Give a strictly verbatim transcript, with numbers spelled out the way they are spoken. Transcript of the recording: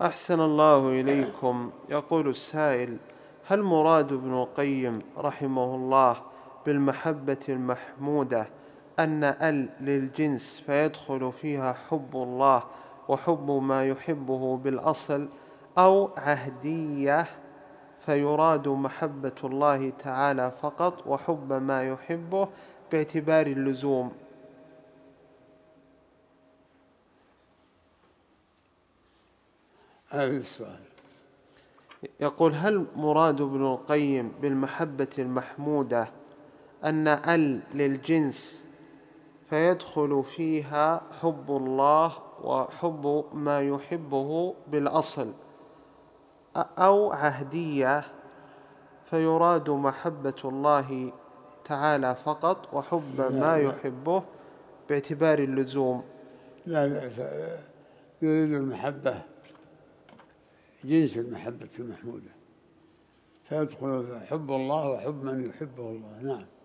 أحسن الله إليكم. يقول السائل: هل مراد ابن القيم رحمه الله بالمحبة المحمودة أن ال للجنس فيدخل فيها حب الله وحب ما يحبه بالأصل، أو عهدية فيراد محبة الله تعالى فقط وحب ما يحبه باعتبار اللزوم؟ هذا السؤال. يقول: هل مراد ابن القيم بالمحبة المحمودة أن ال للجنس فيدخل فيها حب الله وحب ما يحبه بالأصل، أو عهدية فيراد محبة الله تعالى فقط وحب ما يحبه باعتبار اللزوم؟ لا لا، يريد المحبة جنس المحبة المحمودة، فيدخل حب الله وحب من يحبه الله. نعم.